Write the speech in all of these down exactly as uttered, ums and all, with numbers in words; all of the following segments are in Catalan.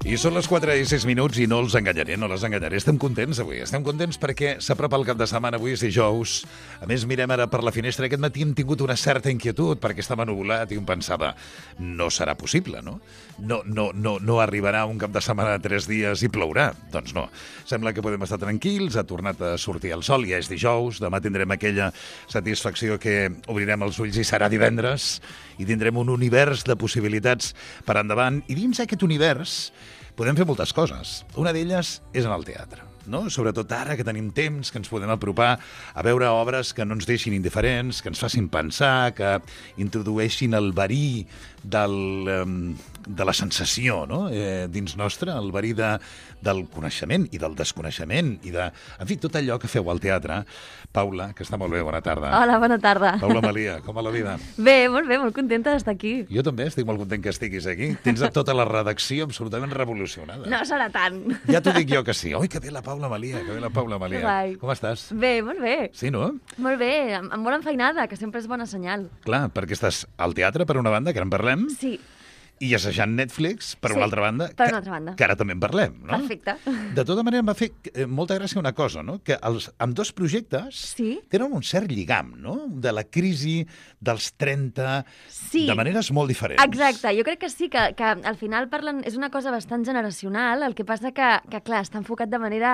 I són les quatre i sis minuts i no els enganyaré, no les enganyaré. Estem contents avui, estem contents perquè s'apropa el cap de setmana, avui és dijous. A més, mirem ara per la finestra. Aquest matí hem tingut una certa inquietud perquè estava nuvolat i un pensava, no serà possible, no? No, no, no, no arribarà un cap de setmana de tres dies i plourà. Doncs no. Sembla que podem estar tranquils, ha tornat a sortir el sol, ja és dijous, demà tindrem aquella satisfacció que obrirem els ulls i serà divendres i tindrem un univers de possibilitats per endavant. I dins aquest univers podem fer moltes coses. Una d'elles és en el teatre, no? Sobretot ara que tenim temps, que ens podem apropar a veure obres que no ens deixin indiferents, que ens facin pensar, que introdueixin el verí del, de la sensació, no? eh, dins nostre, el verí de, del coneixement i del desconeixement i de, en fi, tot allò que feu al teatre. Paula, que està molt bé, bona tarda. Hola, bona tarda. Paula Malia, com va la vida? Bé, molt bé, molt contenta d'estar aquí. Jo també estic molt content que estiguis aquí. Tens tota la redacció absolutament revolucionada. No serà tant. Ja t'ho dic jo que sí. Oi, que bé la Paula Malia, que bé la Paula Malia. Vai. Com estàs? Bé, molt bé. Sí, no? Molt bé, amb, amb bona enfeinada, que sempre és bona senyal. Clar, perquè estàs al teatre, per una banda, que ara en parlem, Sí, i assajant Netflix, per Sí, una altra banda, per que, una altra banda. que ara també en parlem, no? Perfecte. De tota manera, em va fer eh, molta gràcia una cosa, no? Que els, amb dos projectes Sí. tenen un cert lligam, no? De la crisi dels trenta, Sí. de maneres molt diferents. Exacte, jo crec que sí, que, que al final parlen, és una cosa bastant generacional, el que passa que, que clar, està enfocat de manera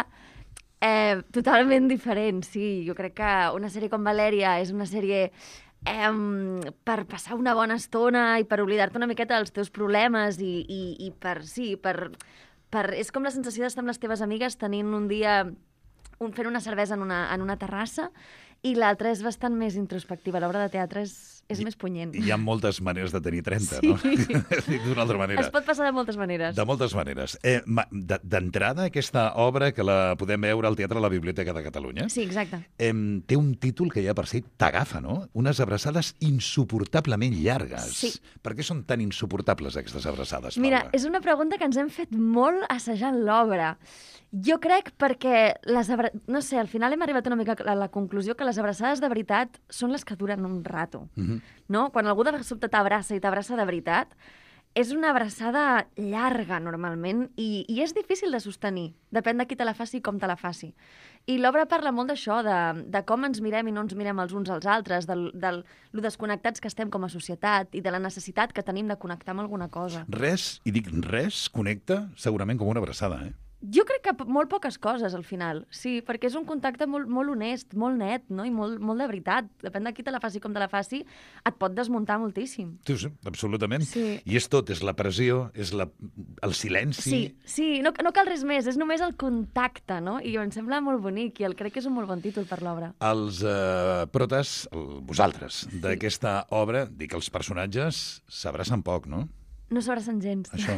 eh, totalment diferent, sí. Jo crec que una sèrie com Valèria és una sèrie eh, per passar una bona estona i per oblidar-te una miqueta dels teus problemes i, i, i per, sí, per, per... És com la sensació d'estar amb les teves amigues tenint un dia, un, fent una cervesa en una, en una terrassa, i l'altra és bastant més introspectiva. L'obra de teatre és, és I, més punyent. Hi ha moltes maneres de tenir trenta, Sí. no? D'una altra manera. Es pot passar de moltes maneres. De moltes maneres. Eh, ma- de- D'entrada, aquesta obra, que la podem veure al Teatre de la Biblioteca de Catalunya, Sí, exacte. eh, té un títol que ja per si t'agafa, no? Unes abraçades insuportablement llargues. Sí. Per què són tan insuportables, aquestes abraçades, Paula? Mira, és una pregunta que ens hem fet molt assajant l'obra. Jo crec perquè, les abra... no sé, al final hem arribat una mica a la conclusió que les abraçades de veritat són les que duren un rato. Mhm. No? Quan algú de sobte t'abraça i t'abraça de veritat, és una abraçada llarga, normalment, i, i és difícil de sostenir. Depèn de qui te la faci i com te la faci. I l'obra parla molt d'això, de, de com ens mirem i no ens mirem els uns als altres, del, del lo desconnectats que estem com a societat i de la necessitat que tenim de connectar amb alguna cosa. Res, i dic res, connecta segurament com una abraçada, eh? Jo crec que p- molt poques coses, al final. Sí, perquè és un contacte molt, molt honest, molt net, no? I molt, molt de veritat. Depèn de qui te la faci, com te la faci, et pot desmuntar moltíssim. Sí, sí, absolutament. Sí. I és tot, és la pressió, és la, el silenci. Sí, sí, no, no cal res més, és només el contacte, no? I em sembla molt bonic i el crec que és un molt bon títol per l'obra. Els eh, protes, el, vosaltres, d'aquesta obra, dic, els personatges s'abracen poc, no? No s'abracen gens. Això.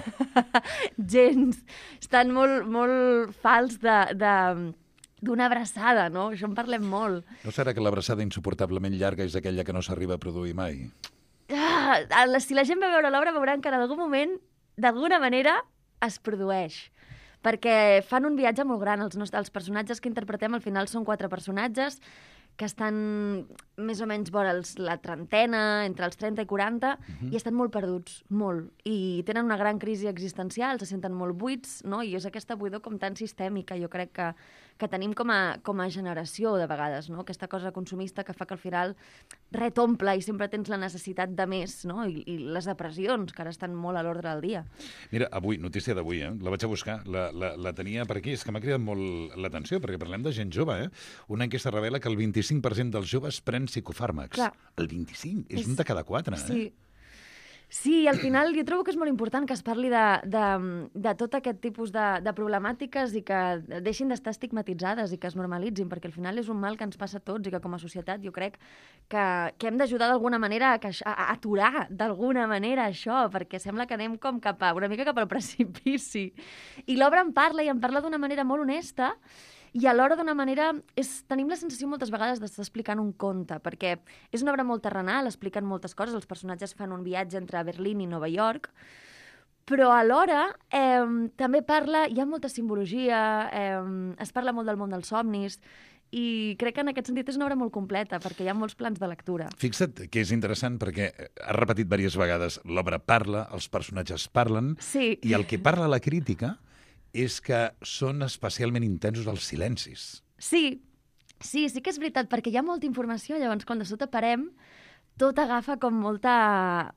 gens. Estan molt, molt fals de... de d'una abraçada, no? Això en parlem molt. No serà que l'abraçada insuportablement llarga és aquella que no s'arriba a produir mai? Ah, la- si la gent va veure l'obra veuran que en algun moment, d'alguna manera, es produeix. Perquè fan un viatge molt gran. Els, nostres, els personatges que interpretem al final són quatre personatges que estan més o menys vora els, la trentena, entre els trenta i quaranta, uh-huh. i estan molt perduts, molt. I tenen una gran crisi existencial, se senten molt buits, no? I és aquesta buidor com tan sistèmica, jo crec que, que tenim com a, com a generació, de vegades, no? Aquesta cosa consumista que fa que al final res t'omple i sempre tens la necessitat de més, no? I, i les depressions, que ara estan molt a l'ordre del dia. Mira, avui, notícia d'avui, eh? La vaig a buscar, la, la, la tenia per aquí, és que m'ha cridat molt l'atenció, perquè parlem de gent jove, eh? Una enquesta revela que el vint-i-cinc per cent dels joves pren psicofàrmacs. Clar. El vint-i-cinc, és, És- un de cada quatre, Sí. eh? Sí, al final jo trobo que és molt important que es parli de, de, de tot aquest tipus de, de problemàtiques i que deixin d'estar estigmatitzades i que es normalitzin, perquè al final és un mal que ens passa a tots i que com a societat jo crec que, que hem d'ajudar d'alguna manera a, que, això- a, a aturar d'alguna manera això, perquè sembla que anem com cap a, una mica cap al precipici. I l'obra en parla i en parla d'una manera molt honesta i alhora d'una manera, és, tenim la sensació moltes vegades d'estar explicant un conte, perquè és una obra molt terrenal, expliquen moltes coses, els personatges fan un viatge entre Berlín i Nova York, però alhora eh, també parla, hi ha molta simbologia, eh, es parla molt del món dels somnis, i crec que en aquest sentit és una obra molt completa, perquè hi ha molts plans de lectura. Fixa't que és interessant perquè has repetit diverses vegades l'obra parla, els personatges parlen, Sí. i el que parla la crítica és que són especialment intensos els silencis. Sí, sí, sí que és veritat, perquè hi ha molta informació, llavors quan de sota parem, tot agafa com molta...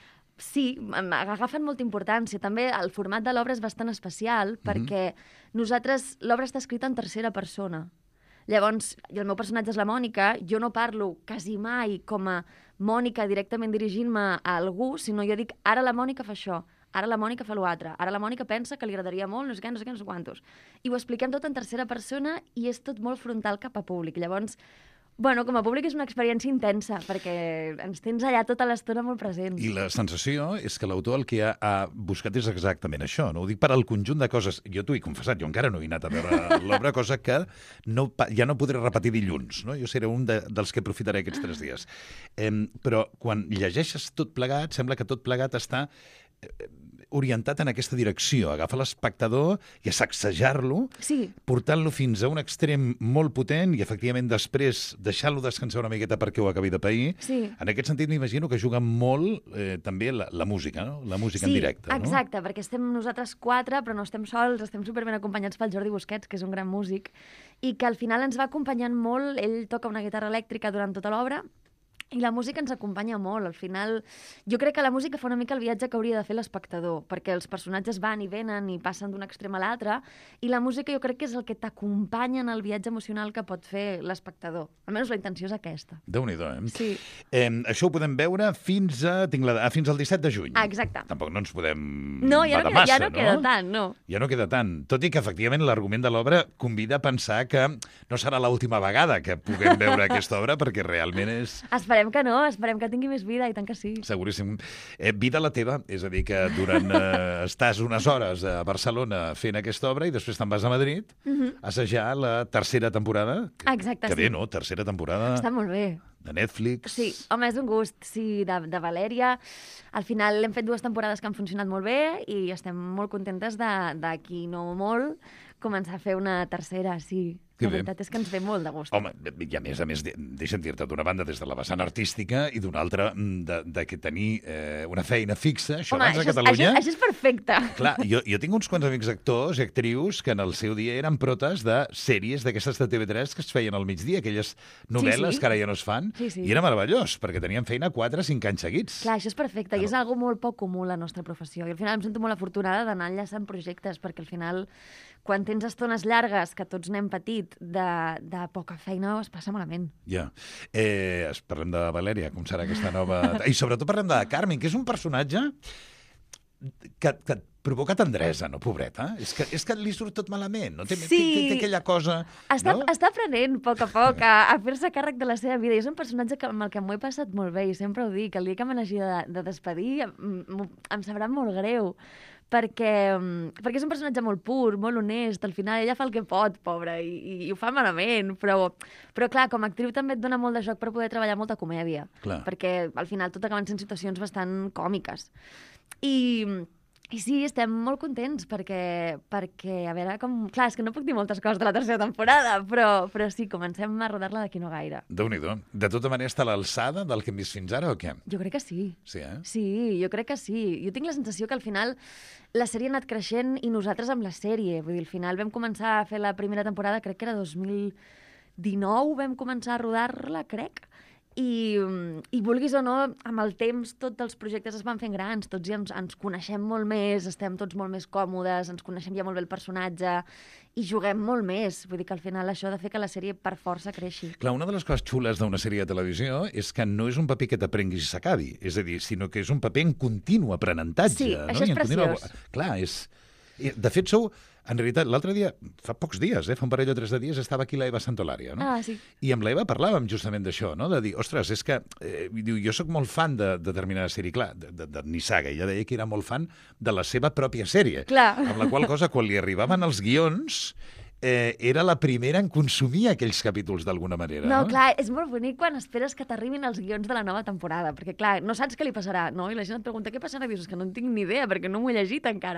Sí, agafen molta importància. També el format de l'obra és bastant especial perquè nosaltres, l'obra està escrita en tercera persona. Llavors, i el meu personatge és la Mònica, jo no parlo quasi mai com a Mònica directament dirigint-me a algú, sinó jo dic, ara la Mònica fa això, ara la Mònica fa l'altre, ara la Mònica pensa que li agradaria molt, no sé què, no sé què, no sé quantos. I ho expliquem tot en tercera persona i és tot molt frontal cap a públic. Llavors, bueno, com a públic és una experiència intensa, perquè ens tens allà tota l'estona molt presents. I la sensació és que l'autor el que ha, ha buscat és exactament això. No ho dic per al conjunt de coses. Jo t'ho he confessat, jo encara no he anat a veure l'obra, cosa que no, ja no podré repetir dilluns. No? Jo seré un de, dels que aprofitaré aquests tres dies. Eh, però quan llegeixes tot plegat, sembla que tot plegat està eh, orientat en aquesta direcció. Agafa l'espectador i a sacsejar-lo, Sí. portant-lo fins a un extrem molt potent i, efectivament, després deixant-lo descansar una miqueta perquè ho acabi de pair. Sí. En aquest sentit, m'imagino que juga molt eh, també la, la música, no? La música Sí, en directe, no? exacte, perquè estem nosaltres quatre, però no estem sols, estem superben acompanyats pel Jordi Busquets, que és un gran músic, i que al final ens va acompanyant molt. Ell toca una guitarra elèctrica durant tota l'obra, i la música ens acompanya molt. Al final, jo crec que la música fa una mica el viatge que hauria de fer l'espectador, perquè els personatges van i venen i passen d'un extrem a l'altre, i la música jo crec que és el que t'acompanya en el viatge emocional que pot fer l'espectador. Almenys la intenció és aquesta. Déu-n'hi-do, eh? Sí. Eh, això ho podem veure fins a, tinc la, ah, fins al disset de juny. Ah, exacte. Tampoc no ens podem No, ja no, badar queda, ja massa, no queda tant, no. Ja no queda tant. Tot i que, efectivament, l'argument de l'obra convida a pensar que no serà l'última vegada que puguem veure aquesta obra, perquè realment és... Esperem que no, esperem que tingui més vida, i tant que sí. Seguríssim. Eh, vida la teva, és a dir, que durant eh, estàs unes hores a Barcelona fent aquesta obra i després te'n vas a Madrid a assajar la tercera temporada. Que, Exacte, que sí. bé, no? Tercera temporada Està molt bé. de Netflix. Sí, home, és un gust, sí, de, de Valèria. Al final hem fet dues temporades que han funcionat molt bé i estem molt contentes de, d'aquí no molt començar a fer una tercera, sí. Que La bé. veritat és que ens ve molt de gust. Home, i a més a més, de- deixa'm dir-te, d'una banda des de la vessant artística i d'una altra mm, de, de que tenir eh, una feina fixa, això Home, abans a això, és- Catalunya... això, això és perfecte. Clar, jo, jo tinc uns quants amics actors i actrius que en el seu dia eren protes de sèries d'aquestes de T V tres que es feien al migdia, aquelles novel·les Sí, sí. que ara ja no es fan, Sí, sí. i era meravellós, perquè tenien feina quatre o cinc anys seguits. Clar, això és perfecte, i és algo molt poc comú a la nostra professió. I al final em sento molt afortunada d'anar enllaçant projectes, perquè al final, quan tens estones llargues, que tots n'hem patit, de, de poca feina, es passa malament. Ja. Eh, es- parlem de Valèria, com serà aquesta nova... I sobretot parlem de Carmen, que és un personatge que, que et provoca tendresa, no, pobreta? És que, és que li surt tot malament, no? Té, Sí. té, té, té aquella cosa... Està, no? està aprenent a poc a poc a, a fer-se càrrec de la seva vida. I és un personatge que, amb el que m'ho he passat molt bé, i sempre ho dic, el dia que me n'hagi de, de despedir em, m'ho- em sabrà molt greu, perquè, mm, perquè és un personatge molt pur, molt honest. Al final ella fa el que pot, pobra, i, i, i ho fa malament, però, però clar, com a actriu també et dona molt de joc per poder treballar molta comèdia, Clar. perquè al final tot acaben sent situacions bastant còmiques. I... I sí, estem molt contents perquè, perquè, a veure com... Clar, és que no puc dir moltes coses de la tercera temporada, però, però sí, comencem a rodar-la d'aquí no gaire. Déu-n'hi-do. De tota manera, està a l'alçada del que hem vist fins ara o què? Jo crec que sí. Sí, eh? Sí, jo crec que sí. Jo tinc la sensació que al final la sèrie ha anat creixent i nosaltres amb la sèrie. Vull dir, al final vam començar a fer la primera temporada, crec que era dos mil dinou, vam començar a rodar-la, crec. I, i vulguis o no, amb el temps tots els projectes es van fent grans, tots ja ens, ens coneixem molt més, estem tots molt més còmodes, ens coneixem ja molt bé el personatge i juguem molt més. Vull dir que al final això ha de fer que la sèrie per força creixi. Clar, una de les coses xules d'una sèrie de televisió és que no és un paper que t'aprenguis i s'acabi, és a dir, sinó que és un paper en continu aprenentatge. Sí, no? això és I en continu- preciós. Clar, és... i, De fet, sou... En realitat, l'altre dia, fa pocs dies, eh, fa un parell o tres de dies, estava aquí la Eva Santolària, no? Ah, sí. I amb la Eva parlàvem justament d'això, no? De dir, ostres, és que eh, diu, jo sóc molt fan de, de determinada sèrie, clar, de, de, de Nissaga, ella deia que era molt fan de la seva pròpia sèrie. Clar. Amb la qual cosa, quan li arribaven els guions, eh, era la primera en consumir aquells capítols d'alguna manera. No, No, clar, és molt bonic quan esperes que t'arribin els guions de la nova temporada, perquè, clar, no saps què li passarà, no? I la gent et pregunta què passarà, i dius, és que no en tinc ni idea, perquè no m'ho he llegit encara.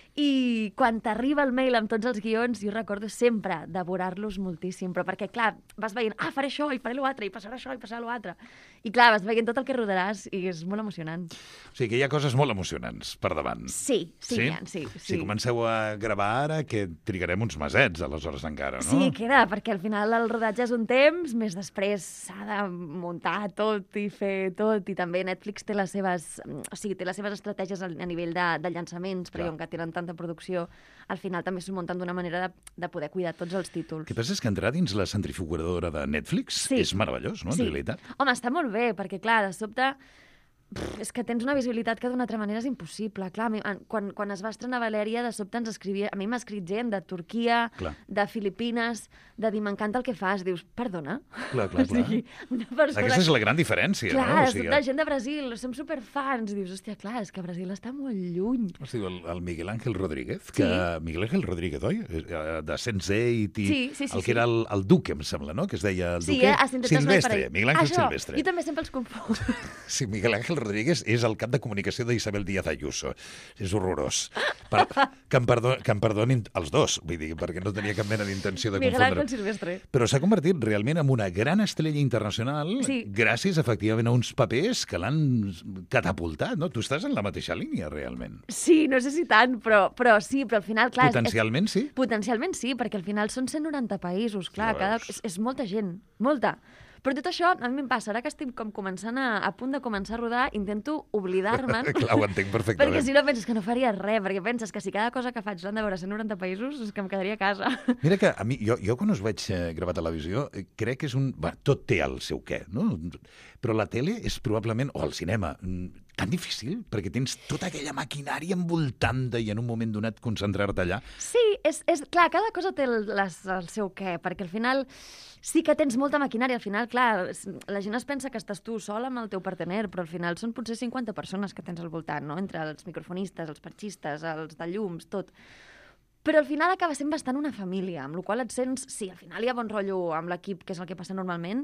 I quan t'arriba el mail amb tots els guions, jo recordo sempre devorar-los moltíssim, però perquè, clar, vas veient, ah, faré això, i faré l'altre, i passarà això, i passarà l'altre. I, clar, vas veient tot el que rodaràs, i és molt emocionant. O sigui que hi ha coses molt emocionants per davant. Sí, sí, Sí? sí? Ha, sí, sí. Si comenceu a gravar ara, que trigarem uns mesets, aleshores encara, no? Sí, queda, perquè al final el rodatge és un temps, més després s'ha de muntar tot i fer tot, i també Netflix té les seves, o sigui, té les seves estratègies a nivell de, de llançaments, perquè Clar. com que tenen tanta producció, al final també s'ho munten d'una manera de, de poder cuidar tots els títols. El que passa és que entrar dins la centrifugadora de Netflix Sí. és meravellós, no, en Sí. realitat? Home, està molt bé, perquè, clar, de sobte... Pff, és que tens una visibilitat que d'una altra manera és impossible. Clar, a mi, en- quan, quan es va estrenar Valèria, de sobte ens escrivia... A mi m'ha escrit gent de Turquia, Clar. de Filipines, de dir, m'encanta el que fas. Dius, perdona? Clar, clar, O sigui, una persona... Aquesta és la gran diferència, Clar, no? de sobte gent de Brasil, som superfans. Dius, hòstia, clar, és que Brasil està molt lluny. Es diu el, el Miguel Ángel Rodríguez, que... Sí. Miguel Ángel Rodríguez, oi? Eh, De sense eight i... Sí, sí, sí, el que sí. era el, el duque, em sembla, no? Que es deia el Sí, duque. eh? A Sintetes no hi Silvestre, parell. Miguel Ángel Això, Silvestre. jo també sempre els confoc. Sí, Miguel Ángel Rodríguez és el cap de comunicació d'Isabel Díaz Ayuso. És horrorós. Per, que, em perdo, que em perdonin els dos, vull dir, perquè no tenia cap mena d'intenció de Miguel confondre. Ángel Silvestre. Però s'ha convertit realment en una gran estrella internacional Sí. gràcies, efectivament, a uns papers que l'han catapultat, no? Tu estàs en la mateixa línia, realment. Sí, no sé si tant, però, però sí, però al final, clar... és- Potencialment, sí? Potencialment sí, perquè al final són cent noranta països, clar, Ja cada, veus. és, és molta gent, molta. Però tot això, a mi em passa, ara que estic com començant a, a punt de començar a rodar, intento oblidar-me'n. Clar, ho entenc perfectament. Perquè si no penses que no faria res, perquè penses que si cada cosa que faig l'han de veure cent noranta països, és que em quedaria a casa. Mira que a mi, jo, jo quan us vaig eh, gravar televisió, eh, crec que és un... Bé, tot té el seu què, no? Però la tele és probablement, o el cinema, mm, tan difícil, perquè tens tota aquella maquinària envoltant-te i en un moment donat concentrar-te allà. Sí, és, és, clar, cada cosa té el, les, el seu què, perquè al final sí que tens molta maquinària. Al final, clar, s- la gent es pensa que estàs tu sol amb el teu partener, però al final són potser cinquanta persones que tens al voltant, no? Entre els microfonistes, els perxistes, els de llums, tot. Però al final acaba sent bastant una família, amb la qual et sents... Sí, al final hi ha bon rotllo amb l'equip, que és el que passa normalment.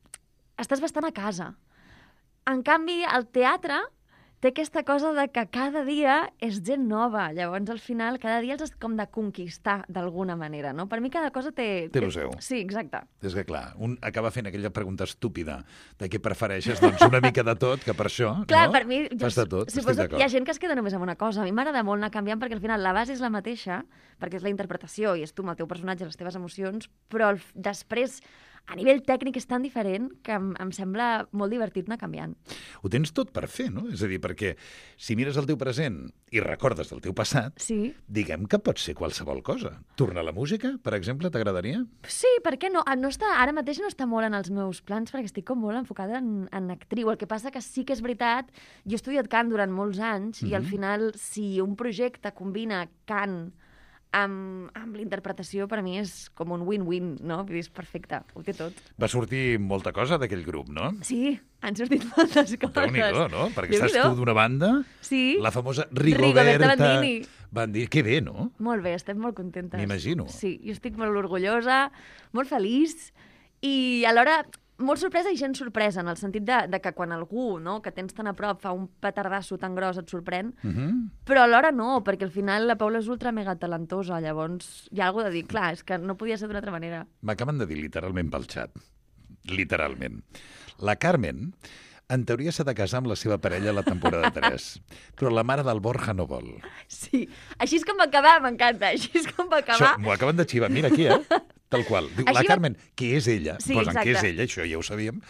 Estàs bastant a casa. En canvi, el teatre té aquesta cosa de que cada dia és gent nova. Llavors, al final, cada dia els has com de conquistar d'alguna manera, no? Per mi cada cosa té... Té lo seu. Sí, exacte. És que, clar, un acaba fent aquella pregunta estúpida de què prefereixes, doncs una mica de tot, que per això, Clar, no? per mi... Fas de tot, estic suposo que d'acord. hi ha gent que es queda només amb una cosa. A mi m'agrada molt anar canviant perquè al final la base és la mateixa, perquè és la interpretació i és tu amb el teu personatge, les teves emocions, però el, després, a nivell tècnic és tan diferent que em, em sembla molt divertit anar canviant. Ho tens tot per fer, no? És a dir, perquè si mires el teu present i recordes del teu passat, Sí. diguem que pot ser qualsevol cosa. Tornar a la música, per exemple, t'agradaria? Sí, per què no? Ah, no està, ara mateix no està molt en els meus plans perquè estic com molt enfocada en, en actriu. El que passa que sí que és veritat, jo he estudiat cant durant molts anys i al final si un projecte combina cant amb, amb l'interpretació, per a mi és com un win-win, no? Vull dir, és perfecte, ho té tot. Va sortir molta cosa d'aquell grup, no? Sí, han sortit moltes coses. Déu-n'hi-do, no? Perquè estàs Déu-n'hi-do. tu d'una banda, Sí. la famosa Rigoberta Rigoberta Bandini. Bandini. Que bé, no? Molt bé, estem molt contentes. M'imagino. Sí, jo estic molt orgullosa, molt feliç i alhora molt sorpresa i gent sorpresa, en el sentit de, de que quan algú no, que tens tan a prop fa un petardasso tan gros et sorprèn, Uh -huh. però alhora no, perquè al final la Paula és ultra mega talentosa, llavors hi ha alguna de dir, clar, és que no podia ser d'una altra manera. M'acaben de dir literalment pel xat. Literalment. La Carmen, en teoria, s'ha de casar amb la seva parella a la temporada tres, però la mare del Borja no vol. Sí, així és com va acabar, m'encanta, així és com va Això acabar. m'ho acaben de xivar. Mira aquí, eh? Tal qual. Diu, Així la va- Carmen, que és ella, Sí, posen que és exacte. ella, això ja ho sabíem.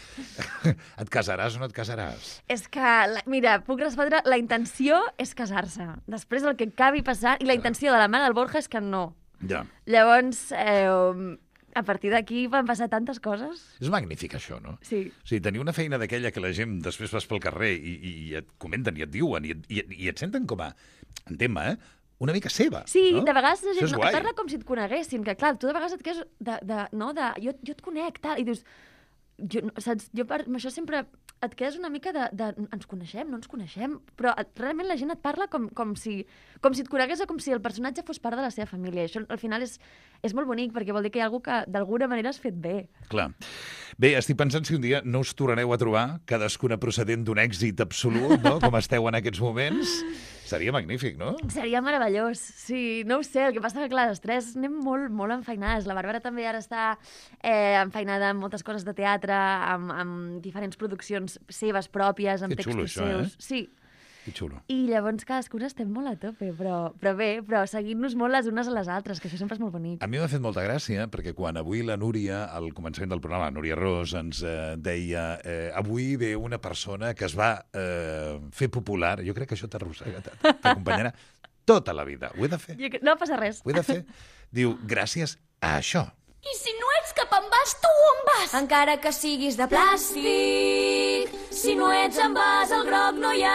Et casaràs o no et casaràs? És que, la, mira, puc respondre, la intenció és casar-se. Després el que acabi passant, i la intenció de la mare del Borja és que no. Ja. Llavors, eh, a partir d'aquí van passar tantes coses. És magnífic, això, no? Sí. O sigui, tenir una feina d'aquella que la gent després vas pel carrer i, i et comenten i et diuen i et, i, et- i et senten com a, entén-me, eh? Una mica seva. Sí, no? de vegades la Això gent és no, guai. parla com si et coneguessin, que clar, tu de vegades et quedes de, de, no, de, jo, jo et conec, tal, i dius, jo, saps, jo per, amb això sempre et quedes una mica de, de ens coneixem, no ens coneixem, però et, realment la gent et parla com, com, si, com si et conegués o com si el personatge fos part de la seva família. I això al final és, és molt bonic, perquè vol dir que hi ha algú que d'alguna manera has fet bé. Clar. Bé, estic pensant si un dia no us tornareu a trobar, cadascuna procedent d'un èxit absolut, no? Com esteu en aquests moments. Seria magnífic, no? Seria meravellós, sí. No ho sé, el que passa que, clar, les tres anem molt, molt enfeinades. La Bàrbara també ara està eh, enfeinada amb moltes coses de teatre, amb, amb diferents produccions seves pròpies, amb Que xulo, textos això, seus. eh? Sí. Que xulo. I llavors cadascuna estem molt a tope, però, però bé, però seguint-nos molt les unes a les altres, que això sempre és molt bonic. A mi m'ha fet molta gràcia, perquè quan avui la Núria, al començament del programa, la Núria Ros, ens eh, deia eh, avui ve una persona que es va eh, fer popular, jo crec que això t'arrossega, t'acompanyarà tota la vida. Ho he de fer. Jo, no passa res. Ho he de fer. Diu, gràcies a això. I si no ets cap en vas, tu on vas? Encara que siguis de plàstic, si no ets en vas, al groc no hi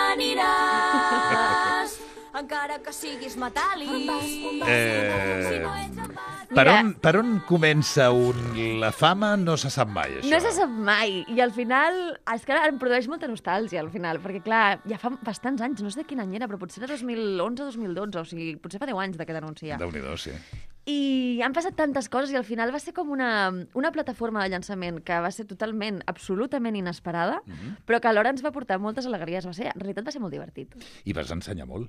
aniràs. Encara que siguis metàl·lic, on vas, on vas, Eh, si no ets en vas... Per Mira. on, per on comença un... la fama no se sap mai, això. No se sap mai, i al final, és que ara em produeix molta nostàlgia, al final, perquè, clar, ja fa bastants anys, no sé de quin any era, però potser era dos mil onze o dos mil dotze, o sigui, potser fa deu anys d'aquest anunci ja. Déu-n'hi-do, sí. I han passat tantes coses i al final va ser com una, una plataforma de llançament que va ser totalment, absolutament inesperada, Mm -hmm. però que alhora ens va portar moltes alegries. Va ser, en realitat va ser molt divertit. I vas ensenyar molt.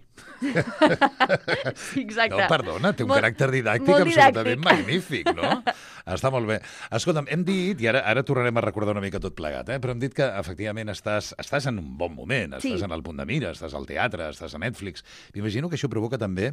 Sí, exacte. No, perdona, té un Molt- caràcter didàctic molt absolutament didàctic. magnífic, no? Està molt bé. Escolta'm, hem dit, i ara, ara tornarem a recordar una mica tot plegat, eh? però hem dit que efectivament estàs, estàs en un bon moment, estàs Sí. en el punt de mira, estàs al teatre, estàs a Netflix. M'imagino que això provoca també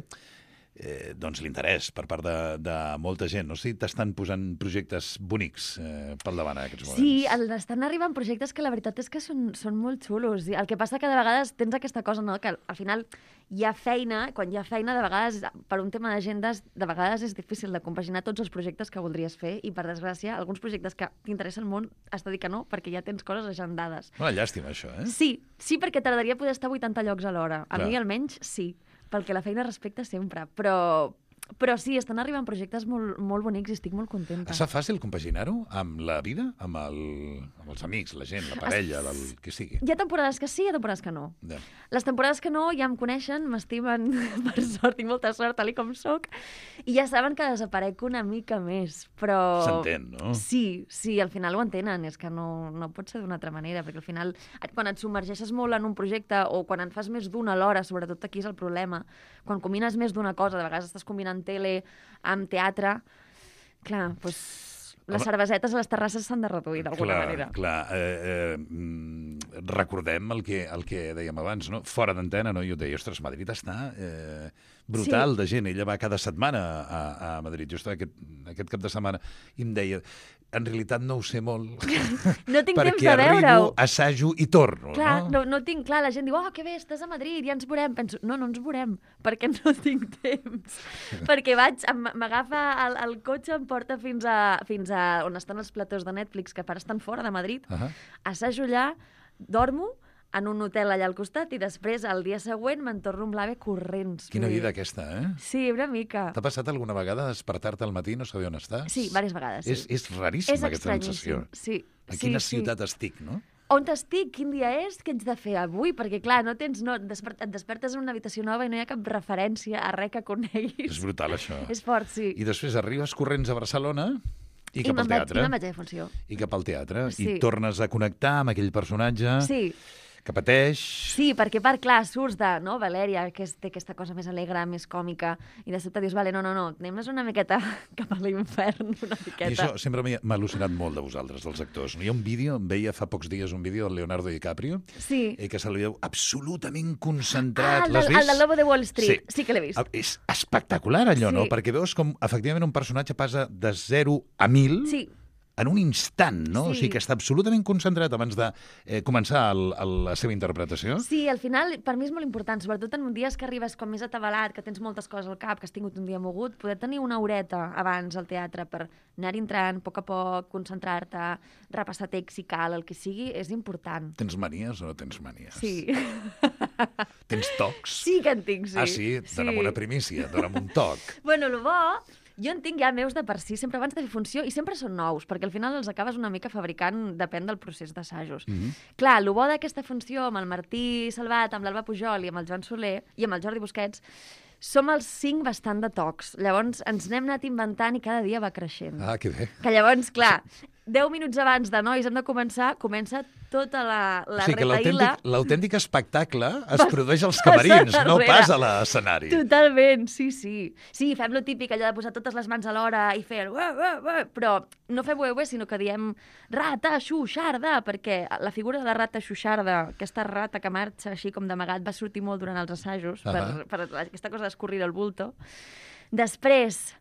eh, doncs l'interès per part de, de molta gent. No sé si t'estan posant projectes bonics eh, pel davant en aquests moments. Sí, el- estan arribant projectes que la veritat és que són, són molt xulos. I el que passa que de vegades tens aquesta cosa, no?, que al final hi ha feina, quan hi ha feina, de vegades, per un tema d'agendes, de vegades és difícil de compaginar tots els projectes que voldries fer i, per desgràcia, alguns projectes que t'interessen molt has de dir que no, perquè ja tens coses agendades. Una llàstima, això, eh? Sí, sí, perquè t'agradaria poder estar a vuitanta llocs alhora. A Clar. mi, almenys, sí, pel que la feina respecta sempre. Però, però sí, estan arribant projectes molt, molt bonics i estic molt contenta. Es fa fàcil compaginar-ho amb la vida, amb, el, amb els amics, la gent, la parella, el que sigui? Hi ha temporades que sí, hi ha temporades que no. Ja. Les temporades que no ja em coneixen, m'estimen, per sort, tinc molta sort, tal i com sóc, i ja saben que desaparec una mica més, però... S'entén, no? Sí, sí, al final ho entenen, és que no, no pot ser d'una altra manera, perquè al final, quan et submergeixes molt en un projecte o quan en fas més d'una alhora, sobretot aquí és el problema, quan combines més d'una cosa, de vegades estàs combinant tele amb teatre, clar, doncs... Les Home, cervesetes a les terrasses s'han de reduir d'alguna clar, manera. Clar, eh, eh, mm, recordem el que, el que dèiem abans, no? Fora d'antena, no? Jo et deia, ostres, Madrid està eh, brutal Sí. de gent. Ella va cada setmana a, a Madrid. Jo estava aquest, aquest cap de setmana i em deia, en realitat no ho sé molt. No tinc temps perquè de veure-ho. arribo, assajo i torno. Clar, no? no, no tinc clar. La gent diu, oh, que bé, estàs a Madrid, ja ens veurem. Penso, no, no ens veurem, perquè no tinc temps. perquè vaig, em- m'agafa el, el cotxe, em porta fins a, fins a on estan els platós de Netflix, que ara estan fora de Madrid, Uh -huh. assajo allà, dormo en un hotel allà al costat i després, el dia següent, me'n torno amb l'AVE corrents. Quina Vull dir, vida aquesta, eh? Sí, una mica. T'ha passat alguna vegada despertar-te al matí i no saber on estàs? Sí, diverses vegades. Sí. És, és raríssima és aquesta estranyíssim. sensació. Sí. A sí, quina sí. ciutat estic, no? On estic? Quin dia és? Què ets de fer avui? Perquè, clar, no tens, no, desper et despertes en una habitació nova i no hi ha cap referència a res que coneguis. És brutal, això. És fort, sí. I després arribes corrents a Barcelona i I cap al me'n vaig, teatre. i me'n vaig a fer funció. I cap al teatre. Sí. I tornes a connectar amb aquell personatge Sí, que pateix. sí, perquè per clar, surts de, no, Valèria, que és, té aquesta cosa més alegre, més còmica, i de sobte dius, vale, no, no, no, anem-nos una miqueta cap a l'infern, una miqueta. I això sempre m'ha m'ha al·lucinat molt de vosaltres, dels actors. No hi ha un vídeo, em veia fa pocs dies un vídeo del Leonardo DiCaprio, Sí. eh, que se li veu absolutament concentrat. Ah, el, L'has del- el vist? del Lobo de Wall Street. Sí. Sí que l'he vist. Ah, és espectacular, allò, Sí. no? Perquè veus com, efectivament, un personatge passa de zero a mil Sí, en un instant, no? Sí. O sigui, que està absolutament concentrat abans de eh, començar el, el, la seva interpretació. sí, al final, per mi és molt important, sobretot en dies que arribes com més atabalat, que tens moltes coses al cap, que has tingut un dia mogut, poder tenir una horeta abans al teatre per anar entrant a poc a poc, concentrar-te, repassar text si cal, el que sigui, és important. Tens manies o no tens manies? Sí. Tens tocs? Sí que en tinc, sí. Ah, sí? Dóna'm una primícia, dóna'm un toc. Bueno, el bo Jo en tinc ja meus de per si, sempre abans de fer funció, i sempre són nous, perquè al final els acabes una mica fabricant, depèn del procés d'assajos. Mm -hmm. Clar, el bo d'aquesta funció amb el Martí Salvat, amb l'Alba Pujol i amb el Joan Soler i amb el Jordi Busquets, som els cinc bastant de tocs. Llavors ens n'hem anat inventant i cada dia va creixent. Ah, que bé. Que llavors, clar, deu minuts abans de nois hem de començar, comença tota la, la o sigui que retaïla. l'autèntic espectacle es produeix als camerins, no pas a l'escenari. Totalment, sí, sí. Sí, fem lo típic, allò de posar totes les mans alhora i fer... Ué, ué, ué, però no fem ué, ué, sinó que diem rata, xuxarda, perquè la figura de la rata xuxarda, aquesta rata que marxa així com d'amagat, va sortir molt durant els assajos, uh -huh. per, per aquesta cosa d'escorrir el bulto. Després...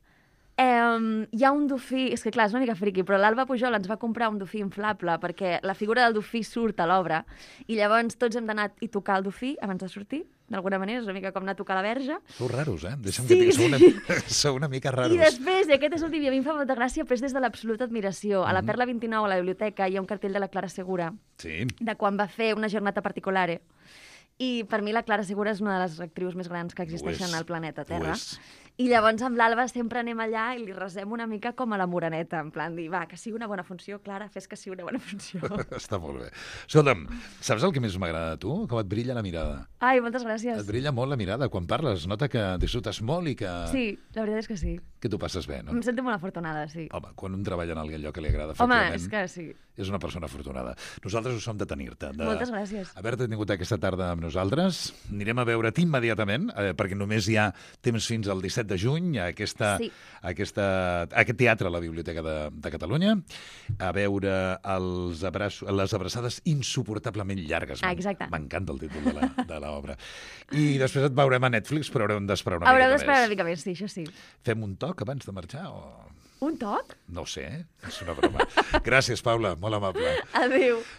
Um, hi ha un dofí, és que clar, és una mica friqui, però l'Alba Pujol ens va comprar un dofí inflable perquè la figura del dofí surt a l'obra i llavors tots hem d'anar i tocar el dofí abans de sortir, d'alguna manera, és una mica com anar a tocar la verge. Sou raros, eh? Deixa'm sí, que digui, sou una, sí. sou una mica raros. I després, i aquest és l'últim, i a mi em fa molta gràcia, però és des de l'absoluta admiració. A la Perla vint-i-nou, a la biblioteca, hi ha un cartell de la Clara Segura, sí. de quan va fer una jornada particolare. I per mi la Clara Segura és una de les actrius més grans que existeixen al planeta Terra. I llavors amb l'Alba sempre anem allà i li resem una mica com a la Moreneta, en plan dir, va, que sigui una bona funció, Clara, fes que sigui una bona funció. Està molt bé. Escolta'm, saps el que més m'agrada de tu? Com et brilla la mirada. Ai, moltes gràcies. Et brilla molt la mirada quan parles, nota que disfrutes molt i que... Sí, la veritat és que sí. Que tu passes bé, no? Em sento molt afortunada, sí. Home, quan un treballa en allò que li agrada, Home, és que sí. És una persona afortunada. Nosaltres ho som de tenir-te. De... Moltes gràcies. Haver-te tingut aquesta tarda amb nosaltres. Anirem a veure't immediatament, eh, perquè només hi ha temps fins al disset de juny, a aquesta, sí. a aquesta, a aquest teatre a la Biblioteca de, de Catalunya, a veure els abraços, les abraçades insuportablement llargues. Ah, exacte. M'encanta el títol de l'obra. I després et veurem a Netflix, però haurem d'esperar una haurem mica més. Haurem d'esperar una mica més, sí, això sí. Fem un toc abans de marxar o... Un toc? No ho sé, és una broma. Gràcies, Paula, molt amable. Adéu.